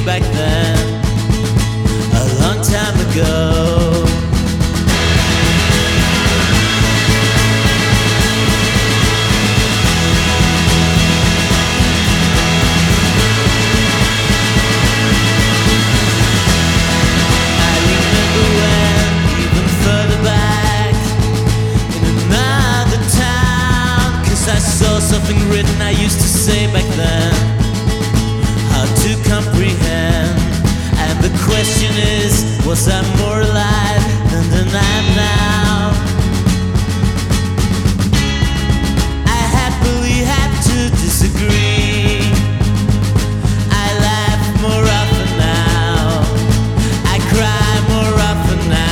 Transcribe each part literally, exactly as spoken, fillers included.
back then, a long time ago. Something written I used to say back then, how to comprehend. And the question is, was I more alive than, than I am now? I happily have to disagree. I laugh more often now, I cry more often now.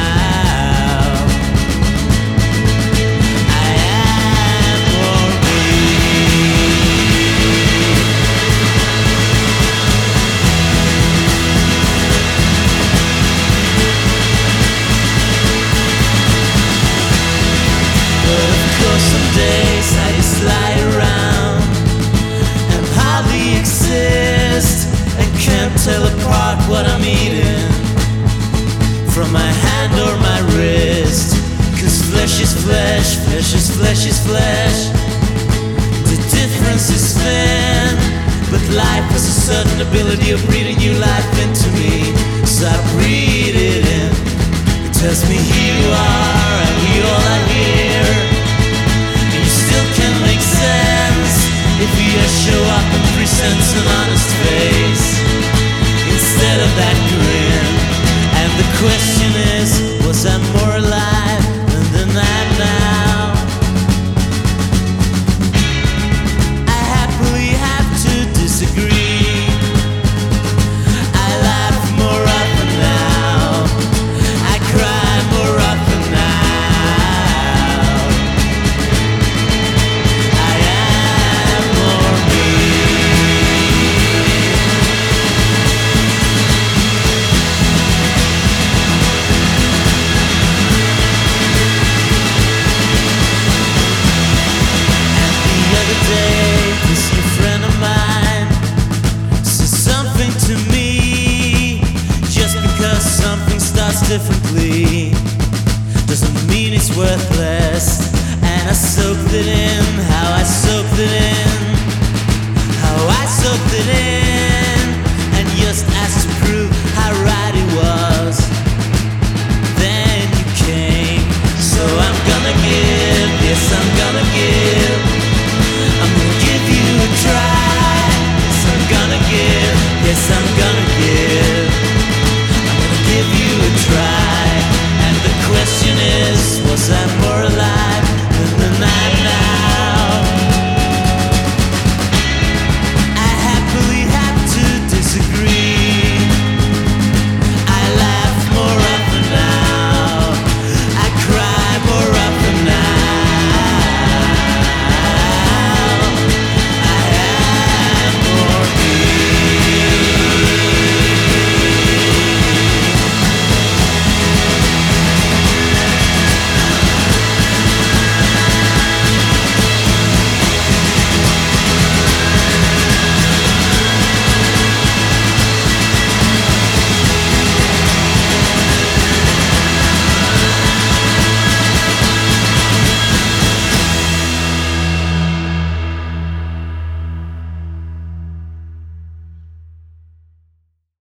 Some days I just lie around and hardly exist, and can't tell apart what I'm eating from my hand or my wrist. Cause flesh is flesh, flesh is flesh is flesh. The difference is thin, but life has a certain ability of breathing new life into me. So I breathe it in. It tells me here you are and we all are here.